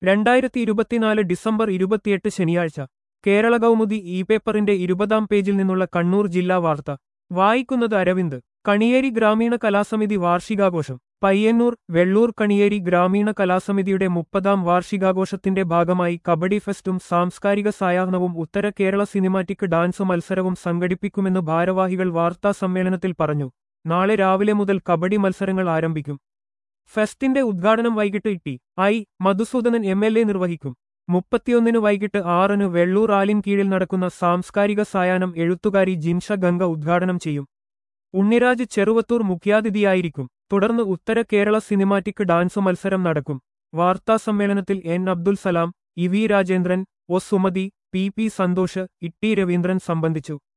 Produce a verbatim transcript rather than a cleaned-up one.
രണ്ടായിരത്തി ഇരുപത്തിനാല് ഡിസംബർ ഇരുപത്തിയെട്ട് ശനിയാഴ്ച കേരള കൗമുദി ഇ പേപ്പറിന്റെ ഇരുപതാം പേജിൽ നിന്നുള്ള കണ്ണൂർ ജില്ലാ വാർത്ത വായിക്കുന്നത് അരവിന്ദ്. കണിയേരി ഗ്രാമീണ കലാസമിതി വാർഷികാഘോഷം പയ്യന്നൂർ. വെള്ളൂർ കണിയേരി ഗ്രാമീണ കലാസമിതിയുടെ മുപ്പതാം വാർഷികാഘോഷത്തിന്റെ ഭാഗമായി കബഡി ഫെസ്റ്റും സാംസ്കാരിക സായാഹ്നവും ഉത്തര കേരള സിനിമാറ്റിക് ഡാൻസ് മത്സരവും സംഘടിപ്പിക്കുമെന്ന് ഭാരവാഹികൾ വാർത്താ സമ്മേളനത്തിൽ പറഞ്ഞു. നാളെ രാവിലെ മുതൽ കബഡി മത്സരങ്ങൾ ആരംഭിക്കും. ഫെസ്റ്റിന്റെ ഉദ്ഘാടനം വൈകിട്ട് T I Madhusoodanan M L A നിർവഹിക്കും. മുപ്പത്തിയൊന്നിന് വൈകിട്ട് ആറിന് വെള്ളൂർ ആലിൻ കീഴിൽ നടക്കുന്ന സാംസ്കാരിക സായാഹ്നം എഴുത്തുകാരി ജിൻഷ ഗംഗ ഉദ്ഘാടനം ചെയ്യും. ഉണ്ണിരാജ് ചെറുവത്തൂർ മുഖ്യാതിഥിയായിരിക്കും. തുടർന്ന് ഉത്തര കേരള സിനിമാറ്റിക് ഡാൻസ് മത്സരം നടക്കും. വാർത്താസമ്മേളനത്തിൽ N Abdul Salam, E V Rajendran, O Sumathi, P P Santhosh, E T Raveendran സംബന്ധിച്ചു.